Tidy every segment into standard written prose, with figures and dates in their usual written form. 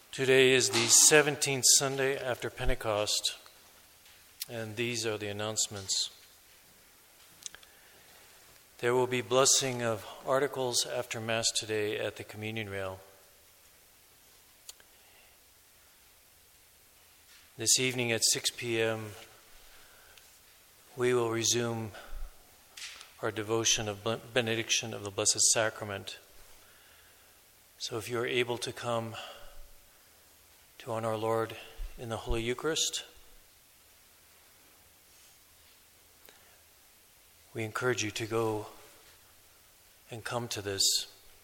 Today is the 17th Sunday after Pentecost, and these are the announcements. There will be blessing of articles after Mass today at the communion rail. This evening at 6 p.m., we will resume our devotion of benediction of the Blessed Sacrament. So if you are able to come to honor our Lord in the Holy Eucharist, we encourage you to go and come to this,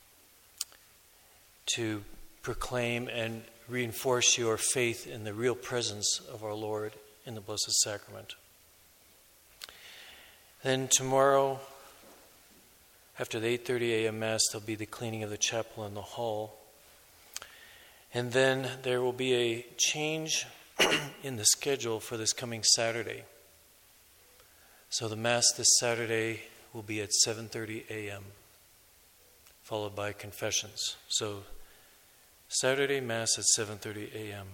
to proclaim and reinforce your faith in the real presence of our Lord in the Blessed Sacrament. Then tomorrow, after the 8:30 a.m. Mass, there'll be the cleaning of the chapel and the hall. And then there will be a change in the schedule for this coming Saturday. So the Mass this Saturday will be at 7:30 a.m., followed by confessions. So Saturday Mass at 7:30 a.m.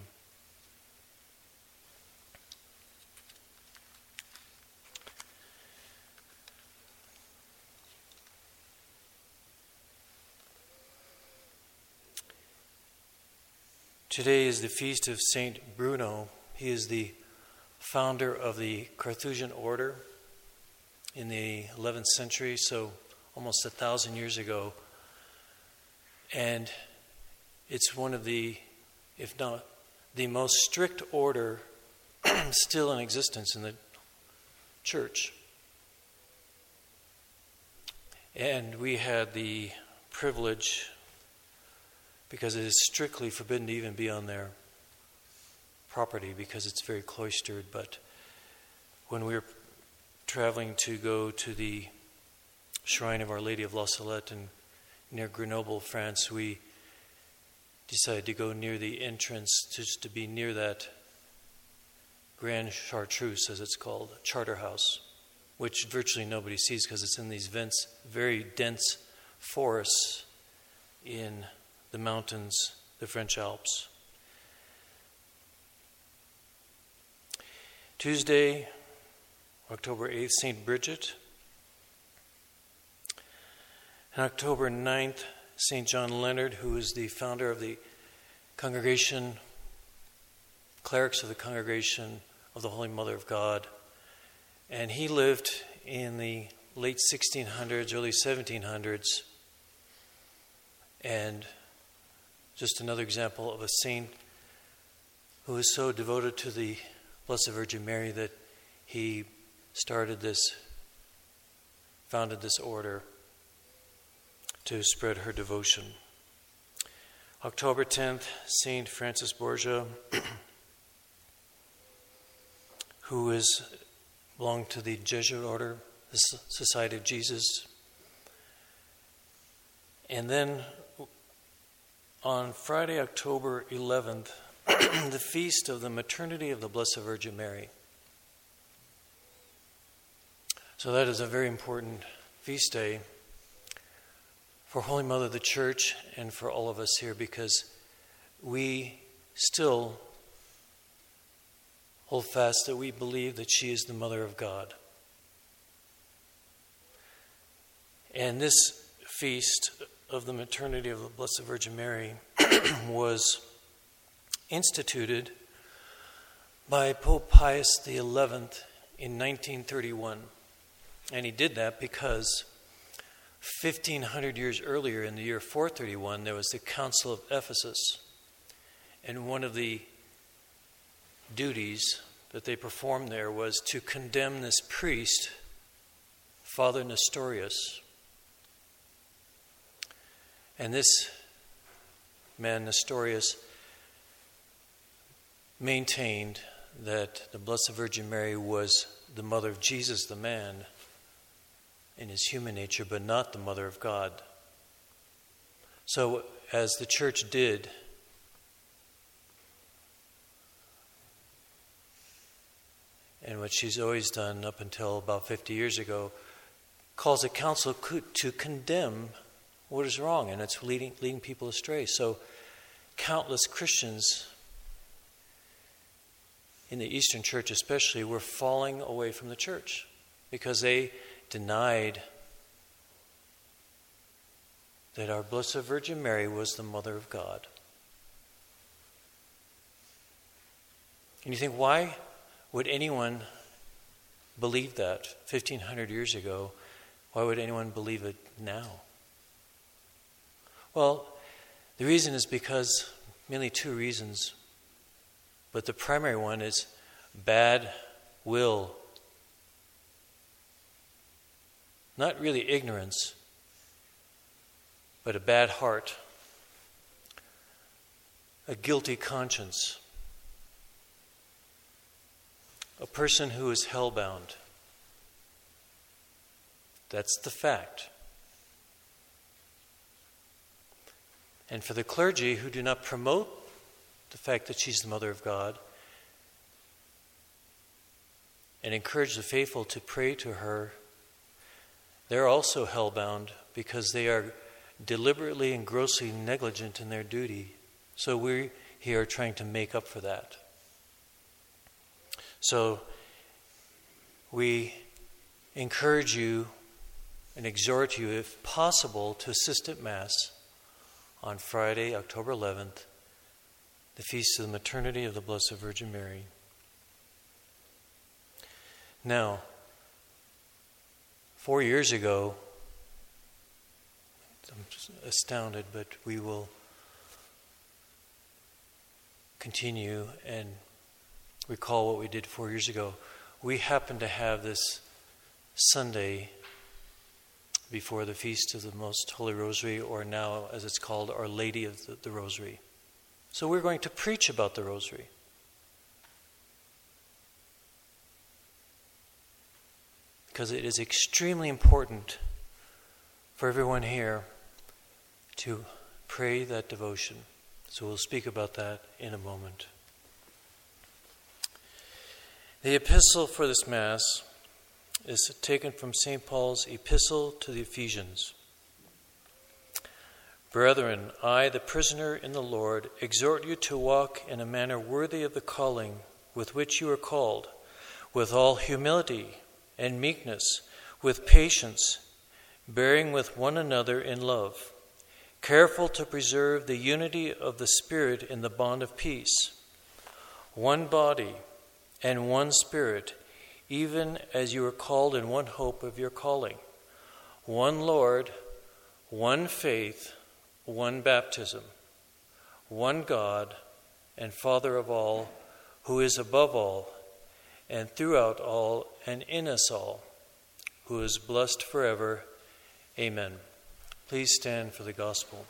Today is the feast of Saint Bruno. He is the founder of the Carthusian order in the 11th century, so almost 1,000 years ago. And it's one of the, if not the most strict order still in existence in the church. And we had the privilege, because it is strictly forbidden to even be on their property because it's very cloistered. But when we were traveling to go to the shrine of Our Lady of La Salette near Grenoble, France, we decided to go near the entrance, just to be near that Grand Chartreuse, as it's called, Charter House, which virtually nobody sees because it's in these very dense forests in the mountains, the French Alps. Tuesday, October 8th, St. Bridget. And October 9th, St. John Leonard, who is the founder of the congregation, clerics of the Congregation of the Holy Mother of God. And he lived in the late 1600s, early 1700s. And just another example of a saint who is so devoted to the Blessed Virgin Mary that he founded this order to spread her devotion. October 10th, Saint Francis Borgia, who belonged to the Jesuit order, the Society of Jesus. And then on Friday, October 11th, the feast of the Maternity of the Blessed Virgin Mary. So that is a very important feast day for Holy Mother of the Church and for all of us here, because we still hold fast that we believe that she is the Mother of God. And this feast of the Maternity of the Blessed Virgin Mary was instituted by Pope Pius XI in 1931. And he did that because 1,500 years earlier, in the year 431, there was the Council of Ephesus. And one of the duties that they performed there was to condemn this priest, Father Nestorius. And this man, Nestorius, maintained that the Blessed Virgin Mary was the mother of Jesus, the man, in his human nature, but not the mother of God. So, as the Church did, and what she's always done up until about 50 years ago, calls a council to condemn what is wrong, and it's leading people astray. So countless Christians in the Eastern Church especially were falling away from the church because they denied that our Blessed Virgin Mary was the Mother of God. And you think, why would anyone believe that 1,500 years ago? Why would anyone believe it now? Well, the reason is because, mainly two reasons, but the primary one is bad will. Not really ignorance, but a bad heart, a guilty conscience, a person who is hell-bound. That's the fact. And for the clergy who do not promote the fact that she's the Mother of God and encourage the faithful to pray to her, they're also hell-bound because they are deliberately and grossly negligent in their duty. So we here are trying to make up for that. So we encourage you and exhort you, if possible, to assist at Mass on Friday, October 11th, the Feast of the Maternity of the Blessed Virgin Mary. Now, 4 years ago, I'm just astounded, but we will continue and recall what we did 4 years ago. We happened to have this Sunday before the Feast of the Most Holy Rosary, or now, as it's called, Our Lady of the Rosary. So we're going to preach about the Rosary. Because it is extremely important for everyone here to pray that devotion. So we'll speak about that in a moment. The epistle for this Mass is taken from St. Paul's epistle to the Ephesians. Brethren, I, the prisoner in the Lord, exhort you to walk in a manner worthy of the calling with which you are called, with all humility and meekness, with patience, bearing with one another in love, careful to preserve the unity of the Spirit in the bond of peace. One body and one Spirit, even as you are called in one hope of your calling. One Lord, one faith, one baptism, one God and Father of all, who is above all, and throughout all, and in us all, who is blessed forever. Amen. Please stand for the Gospel.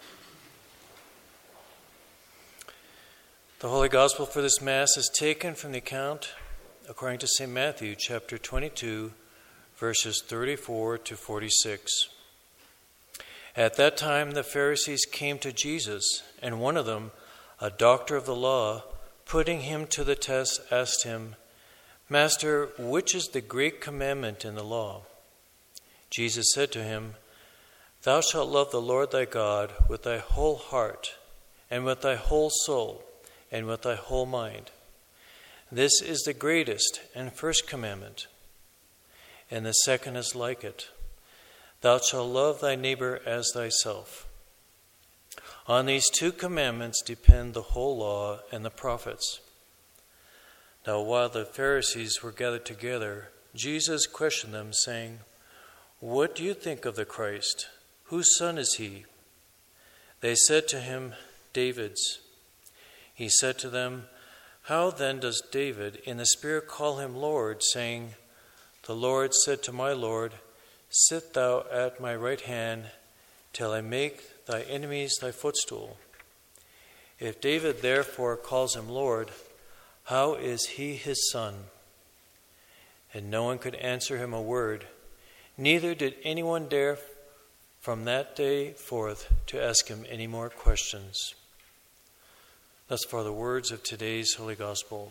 The Holy Gospel for this Mass is taken from the account according to St. Matthew, chapter 22, verses 34 to 46. At that time the Pharisees came to Jesus, and one of them, a doctor of the law, putting him to the test, asked him, Master, which is the great commandment in the law? Jesus said to him, Thou shalt love the Lord thy God with thy whole heart, and with thy whole soul, and with thy whole mind. This is the greatest and first commandment. And the second is like it. Thou shalt love thy neighbor as thyself. On these two commandments depend the whole law and the prophets. Now while the Pharisees were gathered together, Jesus questioned them, saying, What do you think of the Christ? Whose son is he? They said to him, David's. He said to them, How then does David in the Spirit call him Lord, saying, The Lord said to my Lord, Sit thou at my right hand, till I make thy enemies thy footstool. If David therefore calls him Lord, how is he his son? And no one could answer him a word, neither did anyone dare from that day forth to ask him any more questions. Thus far the words of today's Holy Gospel.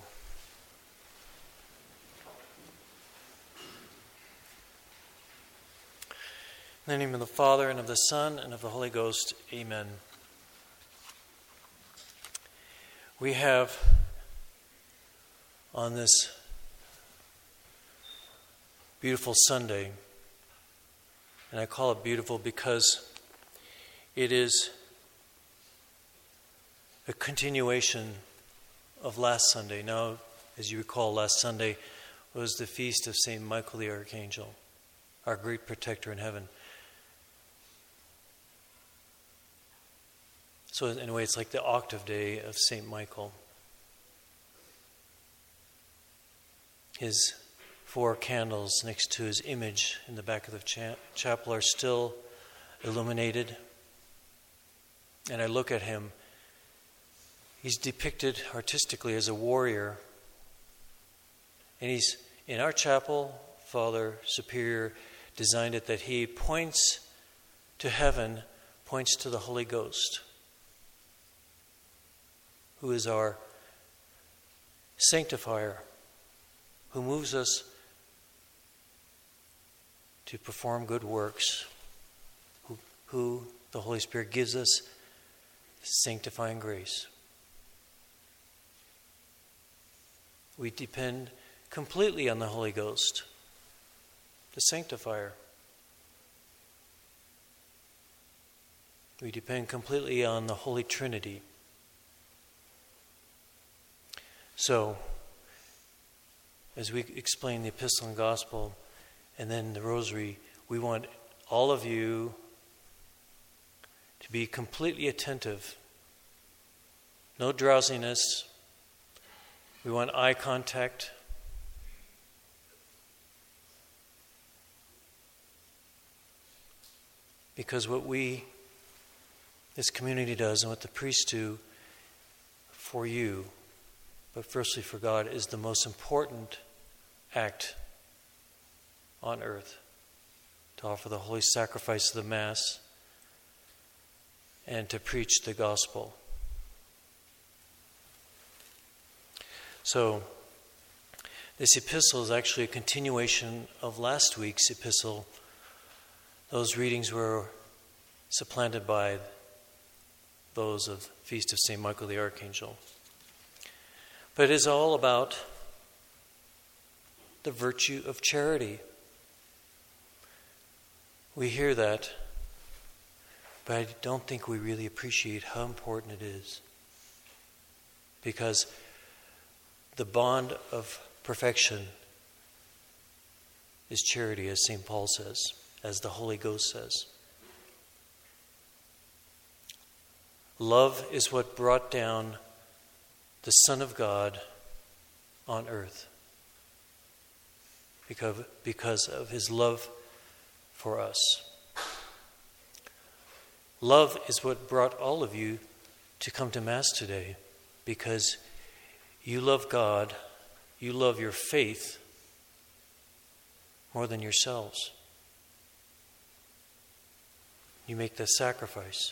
In the name of the Father, and of the Son, and of the Holy Ghost. Amen. We have on this beautiful Sunday, and I call it beautiful because it is a continuation of last Sunday. Now, as you recall, last Sunday was the feast of St. Michael the Archangel, our great protector in heaven. So in a way, it's like the octave day of St. Michael. His 4 candles next to his image in the back of the chapel are still illuminated. And I look at him. He's depicted artistically as a warrior. And he's in our chapel. Father Superior designed it that he points to heaven, points to the Holy Ghost, who is our sanctifier, who moves us to perform good works, who the Holy Spirit gives us sanctifying grace. We depend completely on the Holy Ghost, the sanctifier. We depend completely on the Holy Trinity. So, as we explain the Epistle and Gospel and then the Rosary, we want all of you to be completely attentive. No drowsiness. We want eye contact. Because what this community does and what the priests do for you, but firstly for God, is the most important act on earth. To offer the holy sacrifice of the Mass and to preach the gospel. So, this epistle is actually a continuation of last week's epistle. Those readings were supplanted by those of Feast of St. Michael the Archangel. But it is all about the virtue of charity. We hear that, but I don't think we really appreciate how important it is. Because the bond of perfection is charity, as St. Paul says, as the Holy Ghost says. Love is what brought down the Son of God on earth because of his love for us. Love is what brought all of you to come to Mass today, because you love God, you love your faith more than yourselves. You make the sacrifice.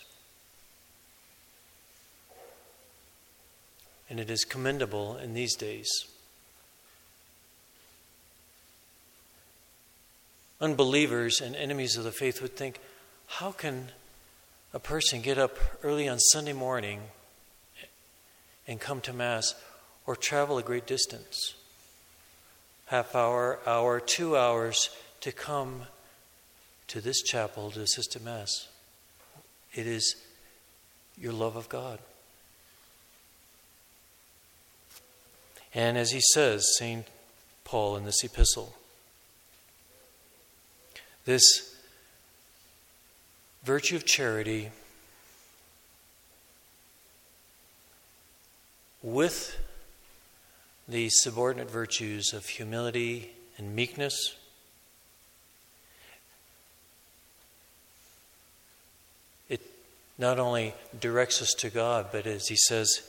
And it is commendable in these days. Unbelievers and enemies of the faith would think, how can a person get up early on Sunday morning and come to Mass or travel a great distance? Half hour, 2 hours to come to this chapel to assist at Mass. It is your love of God. And as he says, St. Paul in this epistle, this virtue of charity with the subordinate virtues of humility and meekness, it not only directs us to God, but as he says,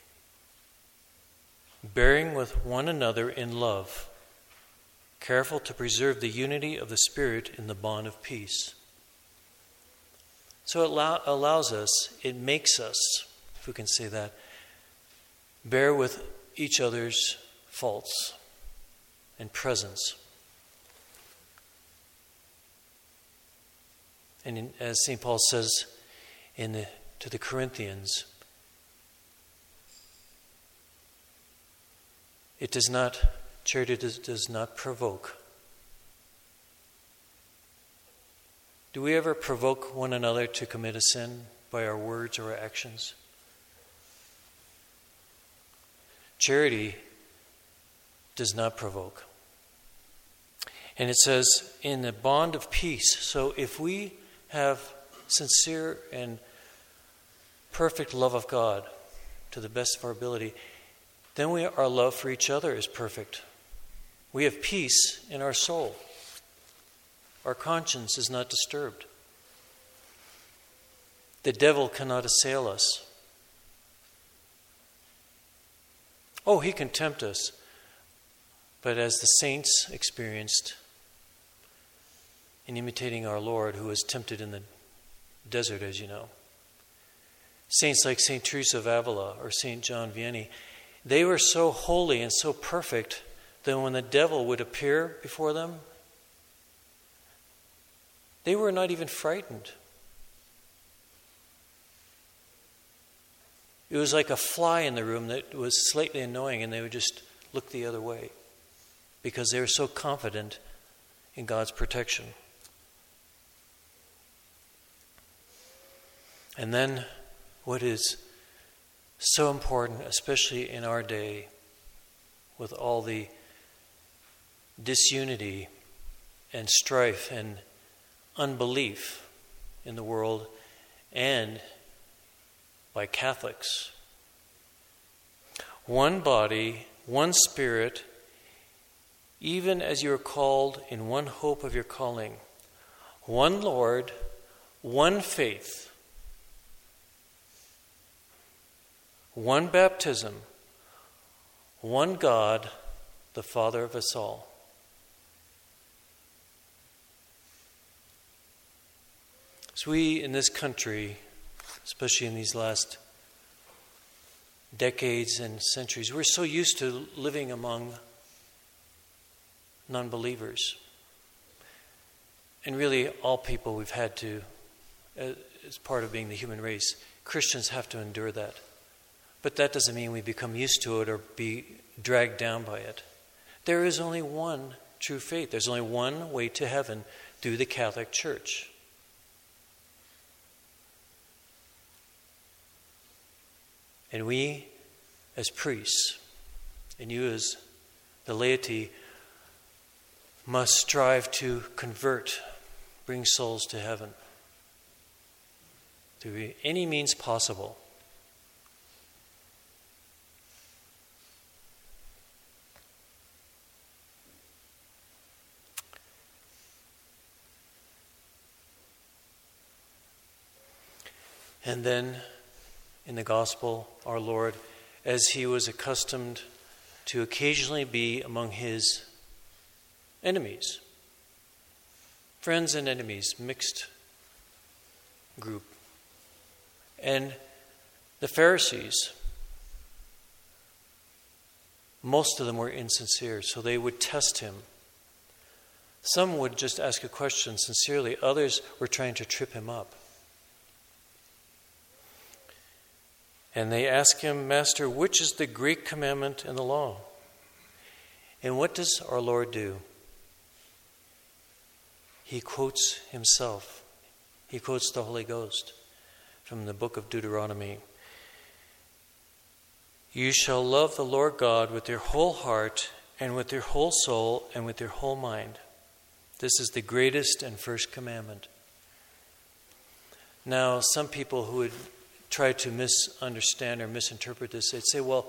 bearing with one another in love, careful to preserve the unity of the Spirit in the bond of peace. So it allows us, it makes us, if we can say that, bear with each other's faults and presence. And as St. Paul says to the Corinthians, Charity does not provoke. Do we ever provoke one another to commit a sin by our words or our actions? Charity does not provoke. And it says, in the bond of peace. So if we have sincere and perfect love of God to the best of our ability, then our love for each other is perfect. We have peace in our soul. Our conscience is not disturbed. The devil cannot assail us. Oh, he can tempt us. But as the saints experienced in imitating our Lord, who was tempted in the desert, as you know, saints like St. Teresa of Avila or St. John Vianney, they were so holy and so perfect that when the devil would appear before them, they were not even frightened. It was like a fly in the room that was slightly annoying, and they would just look the other way because they were so confident in God's protection. And then what is so important, especially in our day, with all the disunity and strife and unbelief in the world and by Catholics. One body, one spirit, even as you are called in one hope of your calling. One Lord, one faith, one baptism, one God, the Father of us all. So we in this country, especially in these last decades and centuries, we're so used to living among non-believers. And really, all people we've had to, as part of being the human race, Christians have to endure that. But that doesn't mean we become used to it or be dragged down by it. There is only one true faith. There's only one way to heaven through the Catholic Church. And we, as priests, and you as the laity, must strive to convert, bring souls to heaven through any means possible. And then, in the gospel, our Lord, as he was accustomed to occasionally be among his enemies, friends and enemies, mixed group. And the Pharisees, most of them were insincere, so they would test him. Some would just ask a question sincerely, others were trying to trip him up. And they ask him, Master, which is the great commandment in the law? And what does our Lord do? He quotes himself. He quotes the Holy Ghost from the book of Deuteronomy. You shall love the Lord God with your whole heart and with your whole soul and with your whole mind. This is the greatest and first commandment. Now, some people who would try to misunderstand or misinterpret this, they'd say, well,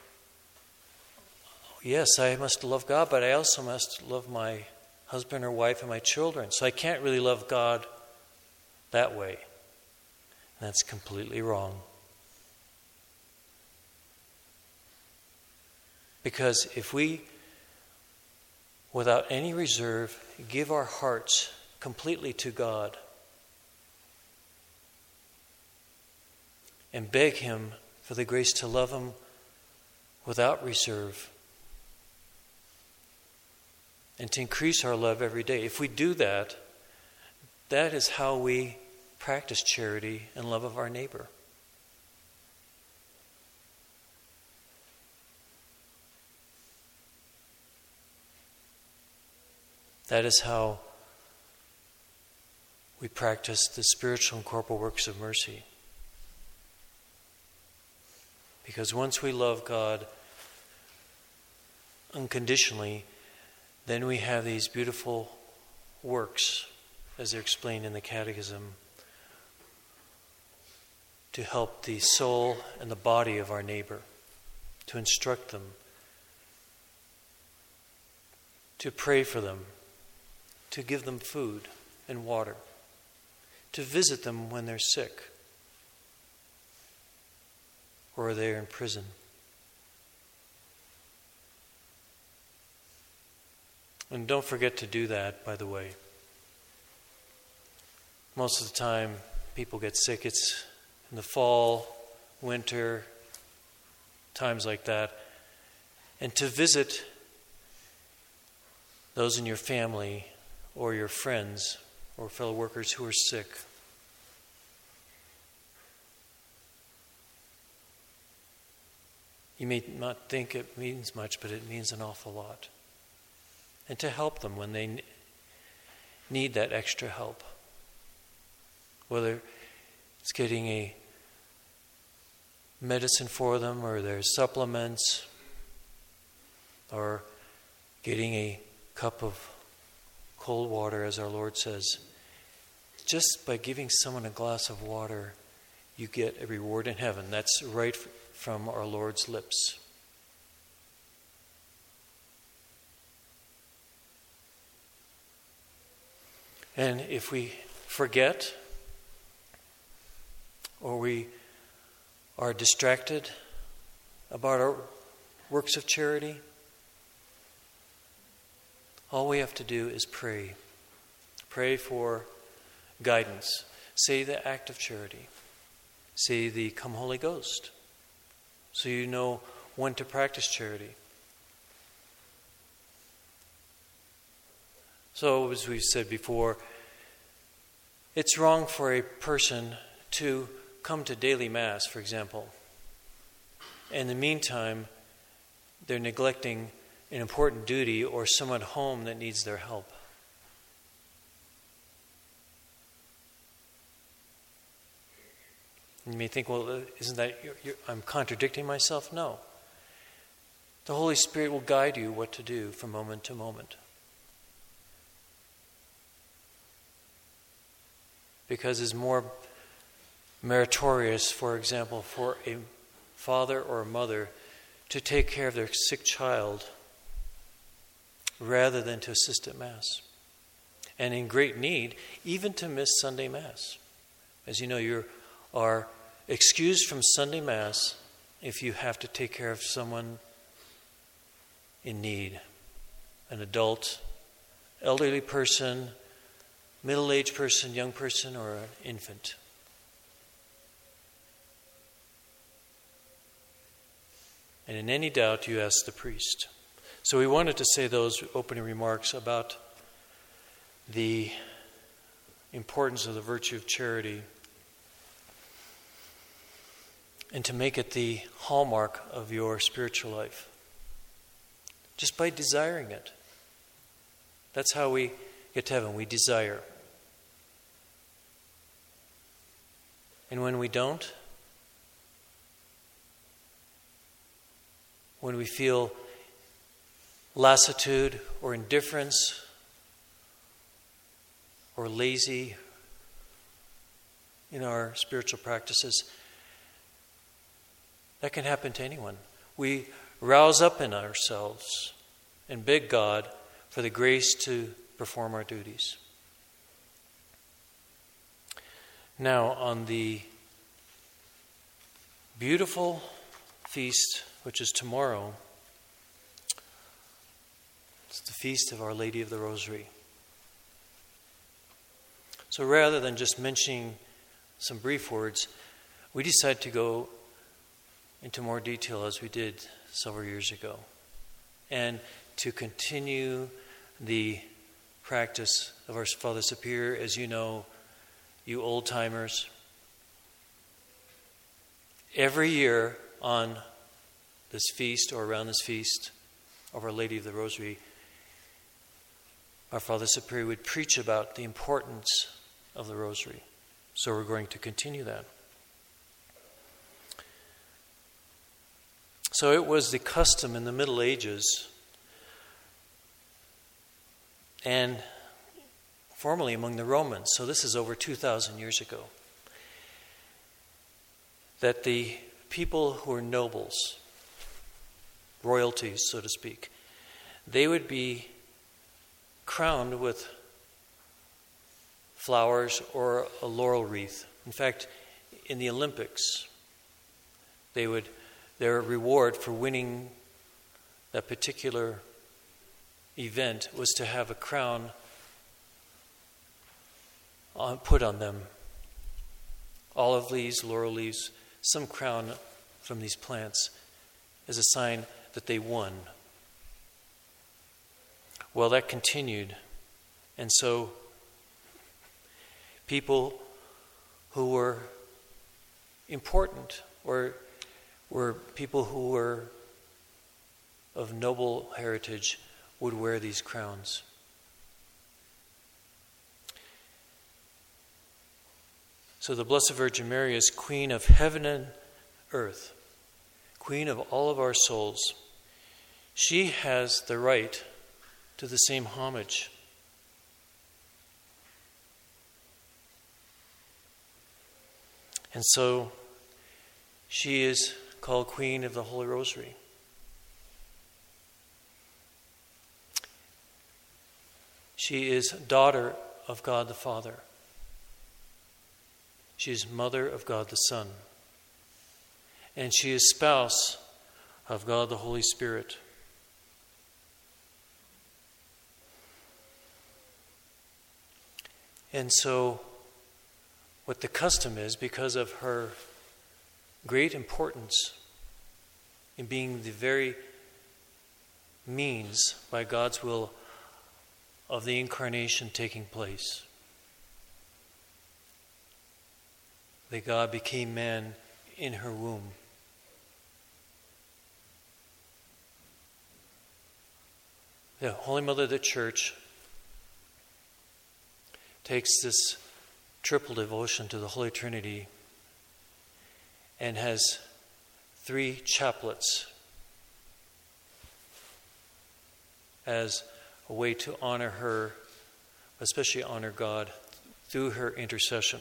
yes, I must love God, but I also must love my husband or wife and my children. So I can't really love God that way. And that's completely wrong. Because if we, without any reserve, give our hearts completely to God and beg him for the grace to love him without reserve and to increase our love every day. If we do that, that is how we practice charity and love of our neighbor. That is how we practice the spiritual and corporal works of mercy. Because once we love God unconditionally, then we have these beautiful works, as they're explained in the Catechism, to help the soul and the body of our neighbor, to instruct them, to pray for them, to give them food and water, to visit them when they're sick or they're in prison. And don't forget to do that, by the way. Most of the time, people get sick. It's in the fall, winter, times like that. And to visit those in your family or your friends or fellow workers who are sick. You may not think it means much, but it means an awful lot. And to help them when they need that extra help. Whether it's getting a medicine for them, or there's supplements, or getting a cup of cold water, as our Lord says. Just by giving someone a glass of water, you get a reward in heaven. That's right from our Lord's lips. And if we forget, or we are distracted about our works of charity, all we have to do is pray. Pray for guidance. Say the act of charity. Say the Come Holy Ghost. So you know when to practice charity. So, as we've said before, it's wrong for a person to come to daily Mass, for example. In the meantime, they're neglecting an important duty or someone at home that needs their help. You may think, well, isn't that, I'm contradicting myself? No. The Holy Spirit will guide you what to do from moment to moment. Because it's more meritorious, for example, for a father or a mother to take care of their sick child rather than to assist at Mass. And in great need, even to miss Sunday Mass. As you know, you are excused from Sunday Mass if you have to take care of someone in need. An adult, elderly person, middle-aged person, young person, or an infant. And in any doubt, you ask the priest. So we wanted to say those opening remarks about the importance of the virtue of charity and to make it the hallmark of your spiritual life. Just by desiring it. That's how we get to heaven. We desire. And when we don't, when we feel lassitude or indifference or lazy in our spiritual practices, that can happen to anyone. We rouse up in ourselves and beg God for the grace to perform our duties. Now, on the beautiful feast, which is tomorrow, it's the feast of Our Lady of the Rosary. So rather than just mentioning some brief words, we decided to go into more detail as we did several years ago, and to continue the practice of our Father Superior. As you know, you old-timers, every year on this feast or around this feast of Our Lady of the Rosary, our Father Superior would preach about the importance of the Rosary. So we're going to continue that. So it was the custom in the Middle Ages and formerly among the Romans, so this is over 2,000 years ago, that the people who were nobles, royalties, so to speak, they would be crowned with flowers or a laurel wreath. In fact, in the Olympics, their reward for winning that particular event was to have a crown put on them. Olive leaves, laurel leaves, some crown from these plants as a sign that they won. Well, that continued. And so people who were important or were people who were of noble heritage would wear these crowns. So the Blessed Virgin Mary is Queen of heaven and earth, Queen of all of our souls. She has the right to the same homage. And so she is called Queen of the Holy Rosary. She is daughter of God the Father. She is mother of God the Son. And she is spouse of God the Holy Spirit. And so, what the custom is, because of her great importance in being the very means by God's will of the incarnation taking place, that God became man in her womb. The Holy Mother of the Church takes this triple devotion to the Holy Trinity and has 3 chaplets as a way to honor her, especially honor God through her intercession.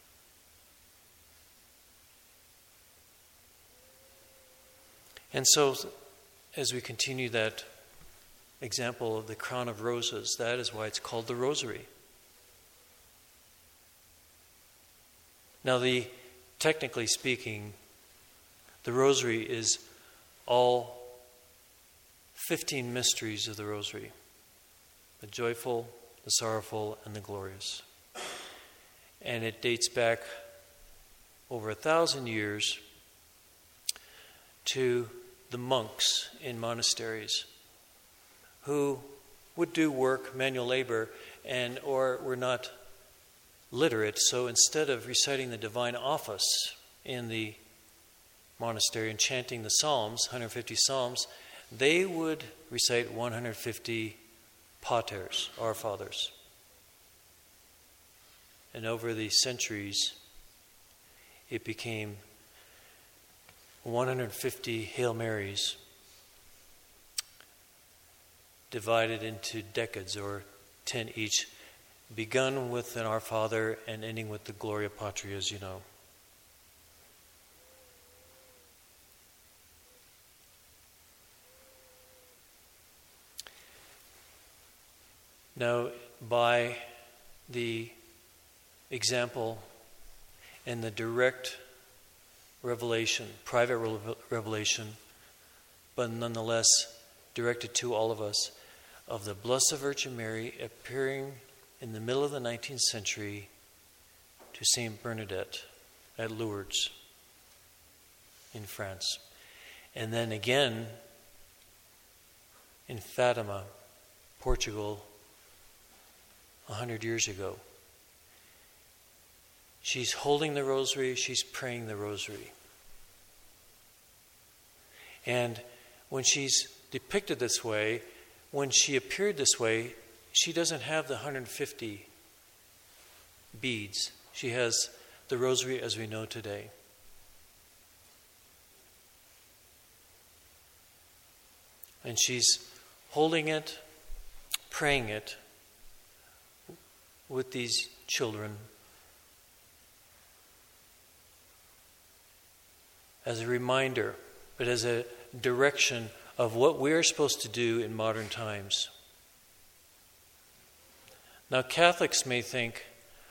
And so, as we continue that example of the crown of roses, that is why it's called the Rosary. Now, technically speaking, the Rosary is all 15 mysteries of the Rosary: the joyful, the sorrowful, and the glorious. And it dates back over 1,000 years to the monks in monasteries who would do work, manual labor, or were not literate. So instead of reciting the divine office in the monastery and chanting the Psalms, 150 Psalms, they would recite 150 paters, Our Fathers. And over the centuries, it became 150 Hail Marys divided into decades, or 10 each, begun with an Our Father and ending with the Gloria Patri, as you know. Now, by the example and the direct revelation, private revelation, but nonetheless directed to all of us, of the Blessed Virgin Mary appearing in the middle of the 19th century to Saint Bernadette at Lourdes in France. And then again in Fatima, Portugal, 100 years ago. She's holding the rosary, she's praying the rosary. And when she's depicted this way, when she appeared this way, she doesn't have the 150 beads. She has the rosary as we know today. And she's holding it, praying it with these children as a reminder, but as a direction of what we're supposed to do in modern times. Now, Catholics may think,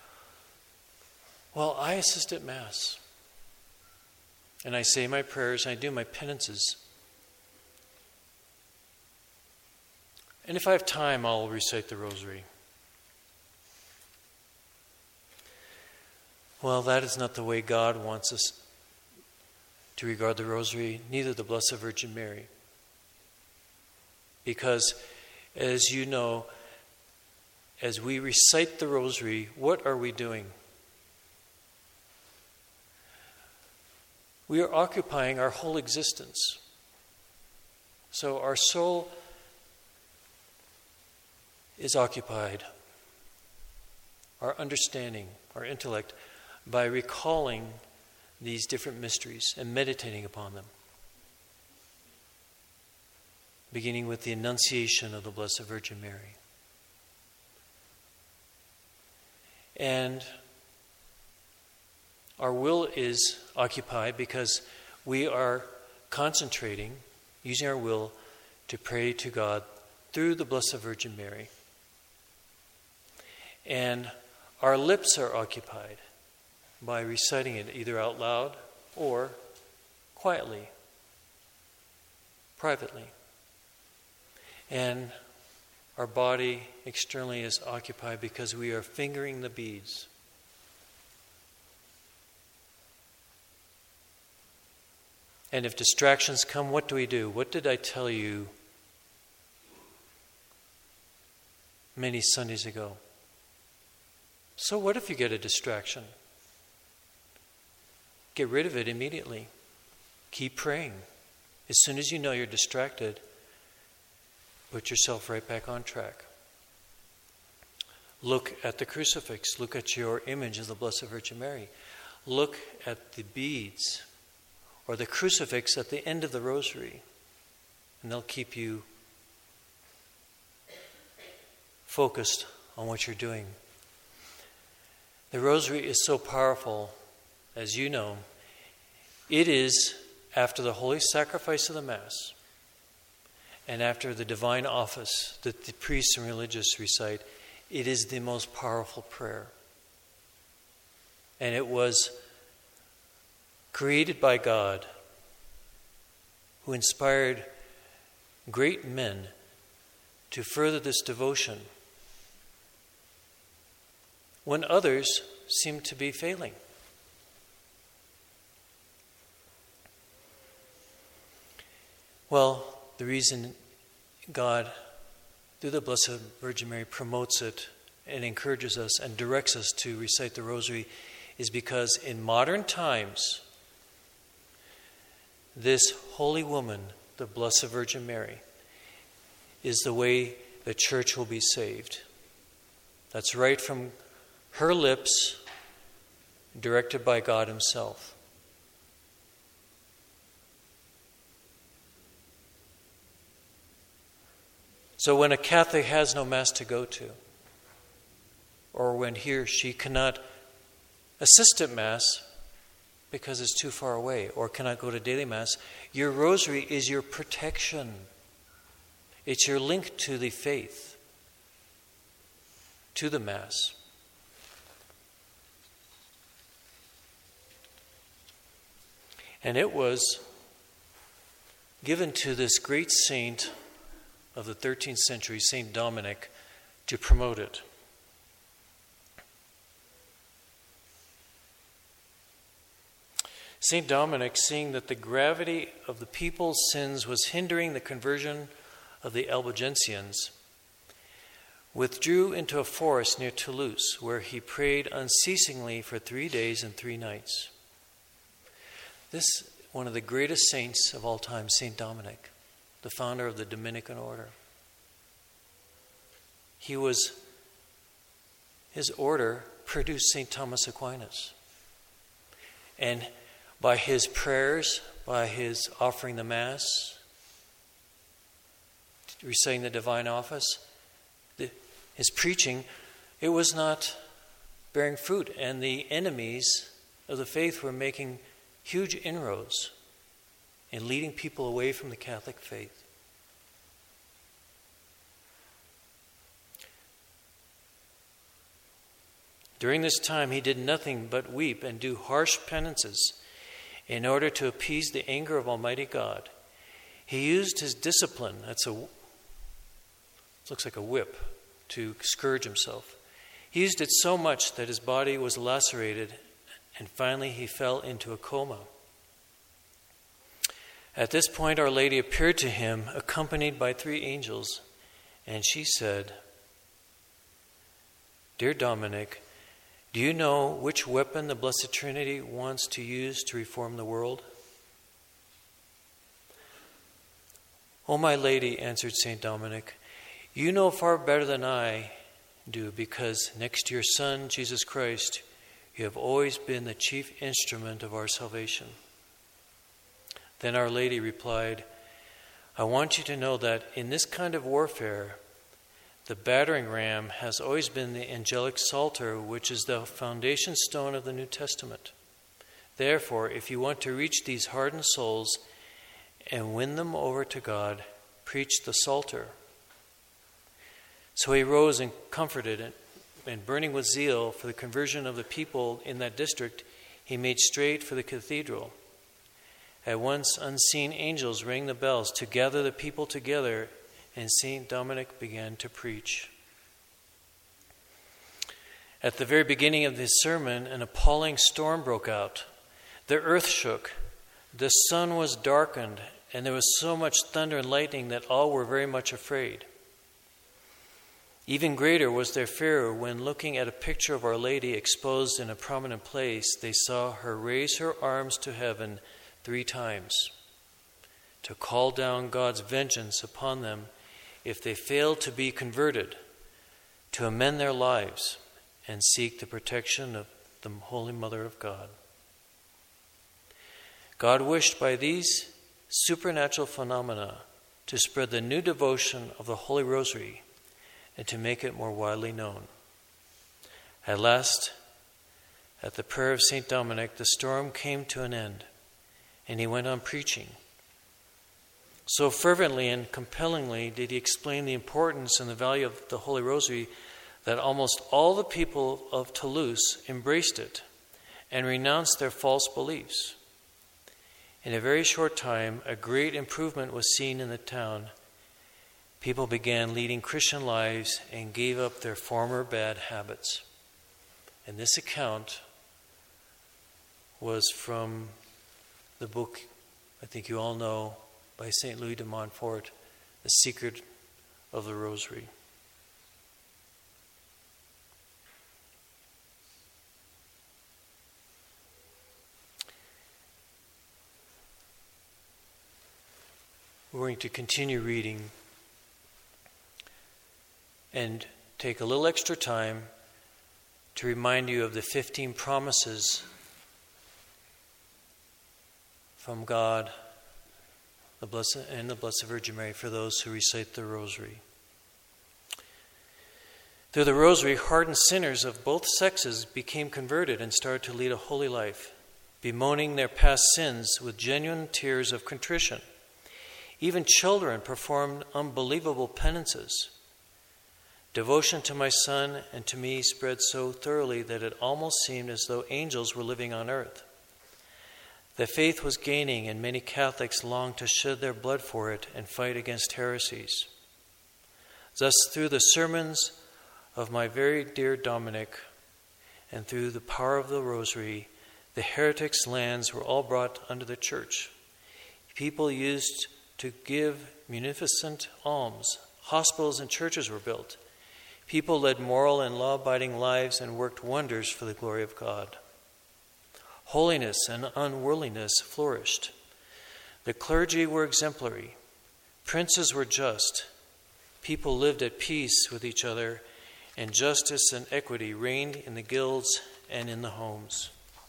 well, I assist at Mass, and I say my prayers, and I do my penances. And if I have time, I'll recite the rosary. Well, that is not the way God wants us to regard the rosary, neither the Blessed Virgin Mary. Because, as you know, as we recite the rosary, what are we doing? We are occupying our whole existence. So our soul is occupied, our understanding, our intellect, by recalling these different mysteries and meditating upon them. Beginning with the Annunciation of the Blessed Virgin Mary. And our will is occupied because we are concentrating, using our will to pray to God through the Blessed Virgin Mary. And our lips are occupied by reciting it either out loud or quietly, privately. And our body externally is occupied because we are fingering the beads. And if distractions come, what do? What did I tell you many Sundays ago? So what if you get a distraction? Get rid of it immediately. Keep praying. As soon as you know you're distracted, put yourself right back on track. Look at the crucifix. Look at your image of the Blessed Virgin Mary. Look at the beads or the crucifix at the end of the rosary, and they'll keep you focused on what you're doing. The rosary is so powerful, as you know. It is, after the holy sacrifice of the Mass and after the divine office that the priests and religious recite, it is the most powerful prayer. And it was created by God, who inspired great men to further this devotion when others seem to be failing. Well, the reason God, through the Blessed Virgin Mary, promotes it and encourages us and directs us to recite the rosary is because in modern times, this holy woman, the Blessed Virgin Mary, is the way the church will be saved. That's right from her lips, directed by God Himself. So when a Catholic has no Mass to go to, or when he or she cannot assist at Mass because it's too far away, or cannot go to daily Mass, your rosary is your protection. It's your link to the faith, to the Mass. And it was given to this great saint of the 13th century, Saint Dominic, to promote it. Saint Dominic, seeing that the gravity of the people's sins was hindering the conversion of the Albigensians, withdrew into a forest near Toulouse, where he prayed unceasingly for 3 days and 3 nights. This is one of the greatest saints of all time, Saint Dominic, the founder of the Dominican order. his order produced St. Thomas Aquinas. And by his prayers, by his offering the Mass, reciting the divine office, his preaching, it was not bearing fruit. And the enemies of the faith were making huge inroads in leading people away from the Catholic faith. During this time, he did nothing but weep and do harsh penances in order to appease the anger of Almighty God. He used his discipline, looks like a whip, to scourge himself. He used it so much that his body was lacerated, and finally he fell into a coma. At this point, Our Lady appeared to him, accompanied by 3 angels, and she said, "Dear Dominic, do you know which weapon the Blessed Trinity wants to use to reform the world?" "Oh, my Lady," answered St. Dominic, "you know far better than I do, because next to your Son, Jesus Christ, you have always been the chief instrument of our salvation." Then Our Lady replied, "I want you to know that in this kind of warfare, the battering ram has always been the angelic psalter, which is the foundation stone of the New Testament. Therefore, if you want to reach these hardened souls and win them over to God, preach the psalter." So he rose and comforted, and burning with zeal for the conversion of the people in that district, he made straight for the cathedral. At once unseen angels rang the bells to gather the people together, and St. Dominic began to preach. At the very beginning of his sermon, an appalling storm broke out. The earth shook, the sun was darkened, and there was so much thunder and lightning that all were very much afraid. Even greater was their fear when, looking at a picture of Our Lady exposed in a prominent place, they saw her raise her arms to heaven 3 times to call down God's vengeance upon them if they failed to be converted, to amend their lives, and seek the protection of the Holy Mother of God. God wished by these supernatural phenomena to spread the new devotion of the Holy Rosary and to make it more widely known. At last, at the prayer of St. Dominic, the storm came to an end, and he went on preaching. So fervently and compellingly did he explain the importance and the value of the Holy Rosary that almost all the people of Toulouse embraced it and renounced their false beliefs. In a very short time, a great improvement was seen in the town. People began leading Christian lives and gave up their former bad habits. And this account was from the book, I think you all know, by St. Louis de Montfort, The Secret of the Rosary. We're going to continue reading and take a little extra time to remind you of the 15 promises from God the Blessed Virgin Mary for those who recite the Rosary. Through the Rosary, hardened sinners of both sexes became converted and started to lead a holy life, bemoaning their past sins with genuine tears of contrition. Even children performed unbelievable penances. Devotion to my Son and to me spread so thoroughly that it almost seemed as though angels were living on earth. The faith was gaining, and many Catholics longed to shed their blood for it and fight against heresies. Thus, through the sermons of my very dear Dominic and through the power of the Rosary, the heretics' lands were all brought under the Church. People used to give munificent alms. Hospitals and churches were built. People led moral and law-abiding lives and worked wonders for the glory of God. Holiness and unworldliness flourished. The clergy were exemplary. Princes were just. people lived at peace with each other, and justice and equity reigned in the guilds and in the homes.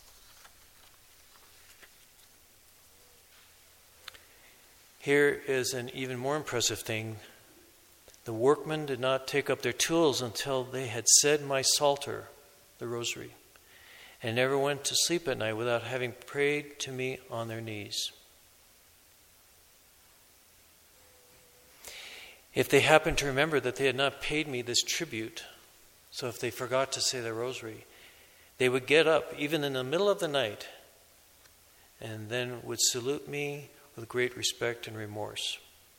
Here is an even more impressive thing. The workmen did not take up their tools until they had said my Psalter, the Rosary, and never went to sleep at night without having prayed to me on their knees. If they happened to remember that they had not paid me this tribute, so if they forgot to say the Rosary, they would get up even in the middle of the night and then would salute me with great respect and remorse.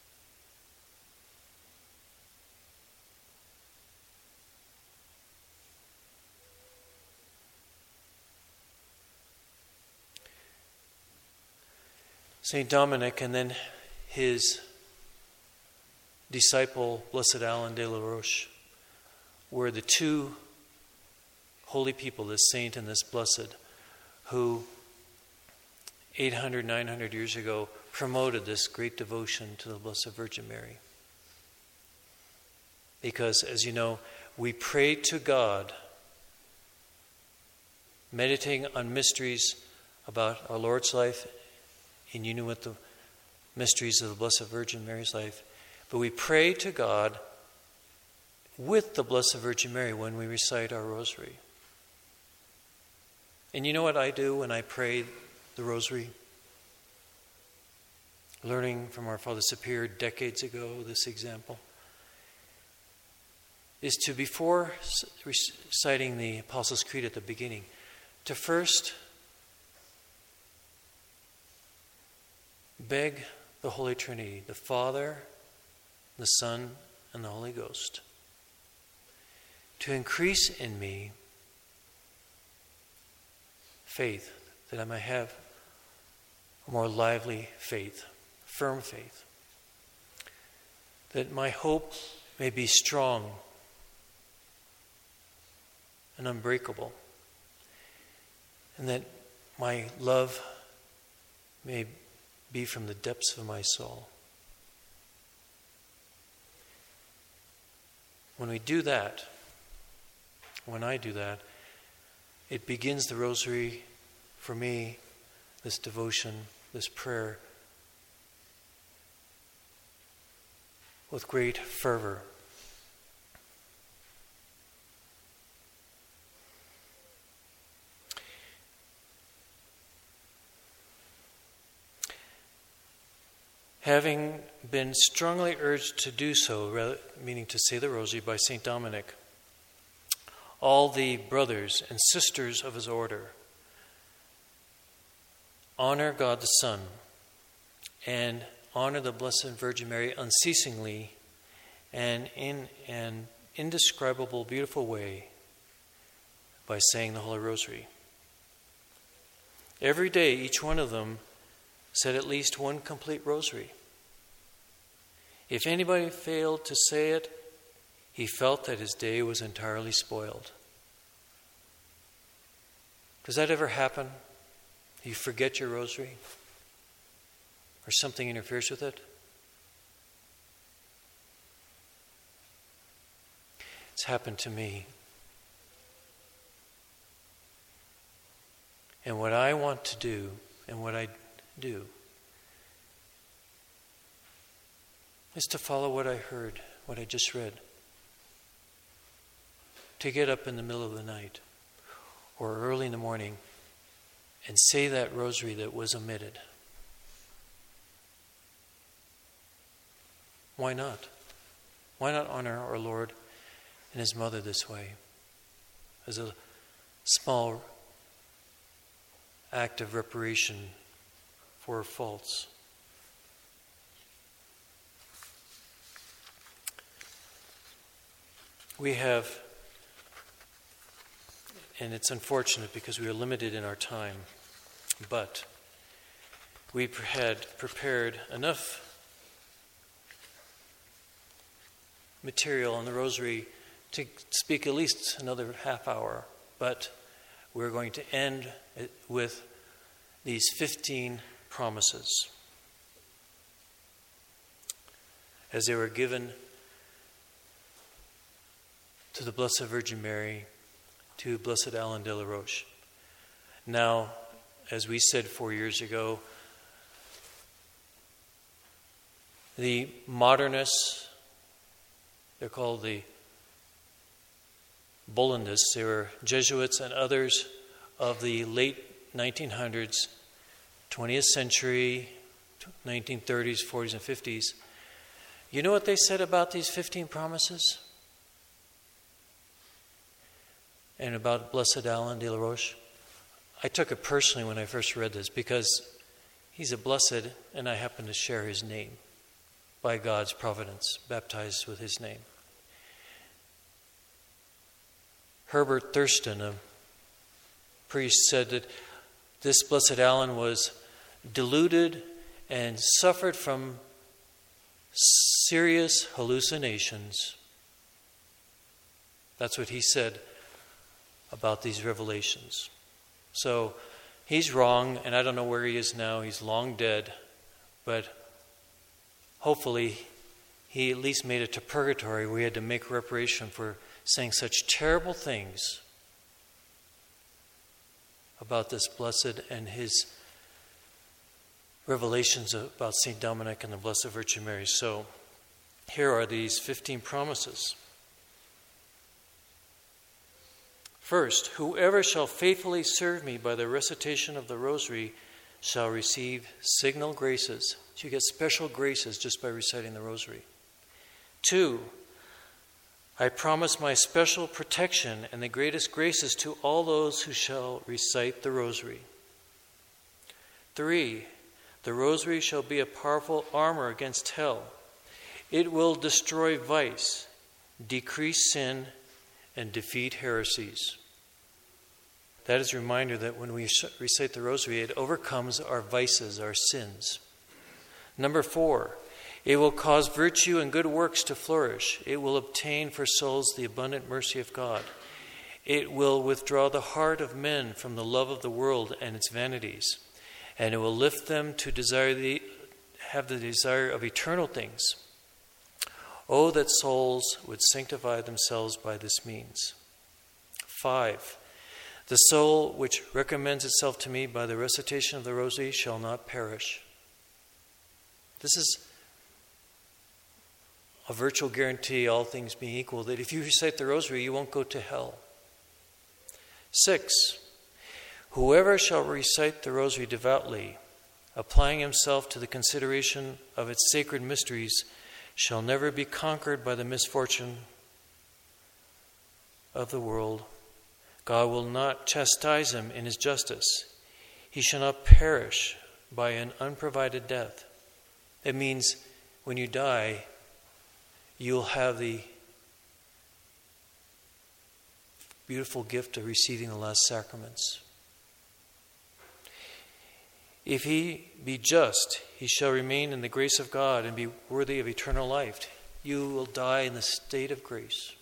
St. Dominic and then his disciple, Blessed Alan de la Roche, were the two holy people, this saint and this blessed, who 800, 900 years ago promoted this great devotion to the Blessed Virgin Mary. Because, as you know, we pray to God, meditating on mysteries about our Lord's life in union with the mysteries of the Blessed Virgin Mary's life. But we pray to God with the Blessed Virgin Mary when we recite our Rosary. And you know what I do when I pray the Rosary? Learning from our Father Superior decades ago, this example, is to, before reciting the Apostles' Creed at the beginning, to first beg the Holy Trinity, the Father, the Son, and the Holy Ghost, to increase in me faith, that I may have a more lively faith, firm faith, that my hope may be strong and unbreakable, and that my love may be from the depths of my soul. When we do that, when I do that, it begins the Rosary for me, this devotion, this prayer, with great fervor. Having been strongly urged to do so, meaning to say the Rosary, by St. Dominic, all the brothers and sisters of his order honor God the Son and honor the Blessed Virgin Mary unceasingly and in an indescribable, beautiful way by saying the Holy Rosary. Every day, each one of them said at least one complete Rosary. If anybody failed to say it, he felt that his day was entirely spoiled. Does that ever happen? You forget your Rosary? Or something interferes with it? It's happened to me. And what I want to do, and what I do, is to follow what I heard, what I just read. To get up in the middle of the night or early in the morning and say that Rosary that was omitted. Why not? Why not honor our Lord and His Mother this way? As a small act of reparation for her faults. We have, and it's unfortunate because we are limited in our time, but we had prepared enough material on the Rosary to speak at least another half hour, but we're going to end it with these 15 promises as they were given to the Blessed Virgin Mary, to Blessed Alan de la Roche. Now, as we said 4 years ago, the modernists, they're called the Bollandists, they were Jesuits and others of the late 1900s, 20th century, 1930s, 40s, and 50s. You know what they said about these 15 promises? And about Blessed Alan de la Roche? I took it personally when I first read this because he's a blessed and I happen to share his name by God's providence, baptized with his name. Herbert Thurston, a priest, said that this Blessed Alan was deluded and suffered from serious hallucinations. That's what he said about these revelations. So he's wrong, and I don't know where he is now. He's long dead, but hopefully he at least made it to purgatory where he had to make reparation for saying such terrible things about this blessed and his revelations about St. Dominic and the Blessed Virgin Mary. So here are these 15 promises. First, whoever shall faithfully serve me by the recitation of the rosary shall receive signal graces. So you get special graces just by reciting the rosary. 2, I promise my special protection and the greatest graces to all those who shall recite the rosary. 3, the rosary shall be a powerful armor against hell. It will destroy vice, decrease sin, and defeat heresies. That is a reminder that when we recite the rosary, it overcomes our vices, our sins. 4, it will cause virtue and good works to flourish. It will obtain for souls the abundant mercy of God. It will withdraw the heart of men from the love of the world and its vanities, and it will lift them to have the desire of eternal things. Oh, that souls would sanctify themselves by this means. 5, the soul which recommends itself to me by the recitation of the rosary shall not perish. This is a virtual guarantee, all things being equal, that if you recite the rosary, you won't go to hell. 6, whoever shall recite the rosary devoutly, applying himself to the consideration of its sacred mysteries, shall never be conquered by the misfortune of the world. God will not chastise him in his justice. He shall not perish by an unprovided death. It means when you die, you'll have the beautiful gift of receiving the last sacraments. If he be just, he shall remain in the grace of God and be worthy of eternal life. You will die in the state of grace.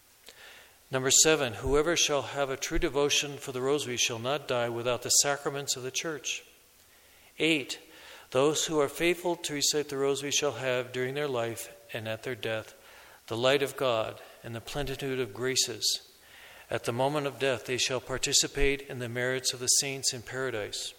7, whoever shall have a true devotion for the rosary shall not die without the sacraments of the church. 8, those who are faithful to recite the rosary shall have during their life and at their death the light of God and the plenitude of graces. At the moment of death they shall participate in the merits of the saints in paradise.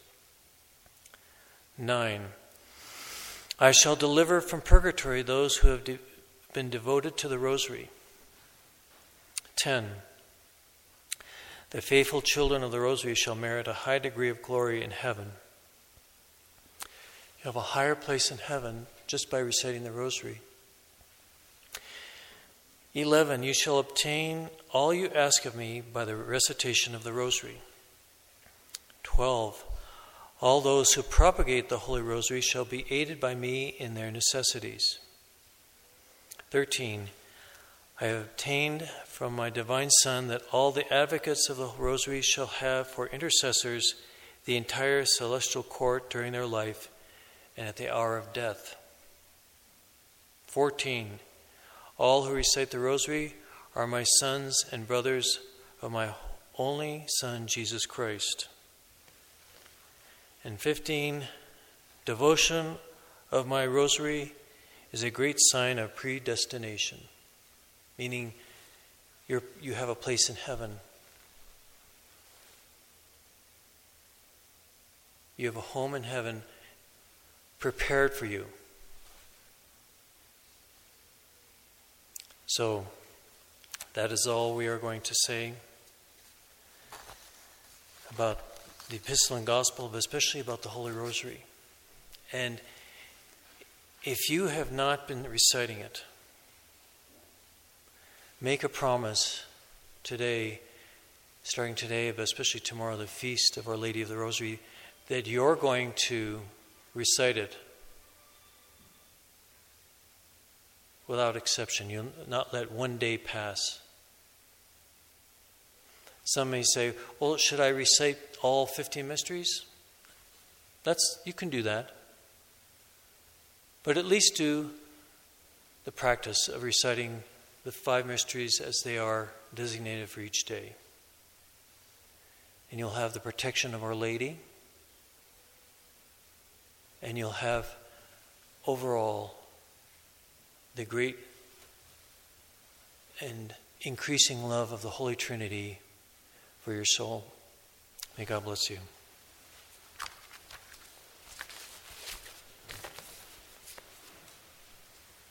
9, I shall deliver from purgatory those who have been devoted to the rosary. 10, the faithful children of the rosary shall merit a high degree of glory in heaven. You have a higher place in heaven just by reciting the rosary. 11, you shall obtain all you ask of me by the recitation of the rosary. 12, all those who propagate the Holy Rosary shall be aided by me in their necessities. 13, I have obtained from my divine Son that all the advocates of the Rosary shall have for intercessors the entire celestial court during their life and at the hour of death. 14, all who recite the Rosary are my sons and brothers of my only Son, Jesus Christ. And 15, devotion of my Rosary is a great sign of predestination, meaning you have a place in heaven. You have a home in heaven prepared for you. So, that is all we are going to say about the Epistle and Gospel, but especially about the Holy Rosary. And if you have not been reciting it, make a promise today, starting today, but especially tomorrow, the feast of Our Lady of the Rosary, that you're going to recite it without exception. You'll not let one day pass. Some may say, well, should I recite all 15 mysteries? You can do that. But at least do the practice of reciting the 5 mysteries as they are designated for each day. And you'll have the protection of Our Lady. And you'll have overall the great and increasing love of the Holy Trinity for your soul. May God bless you.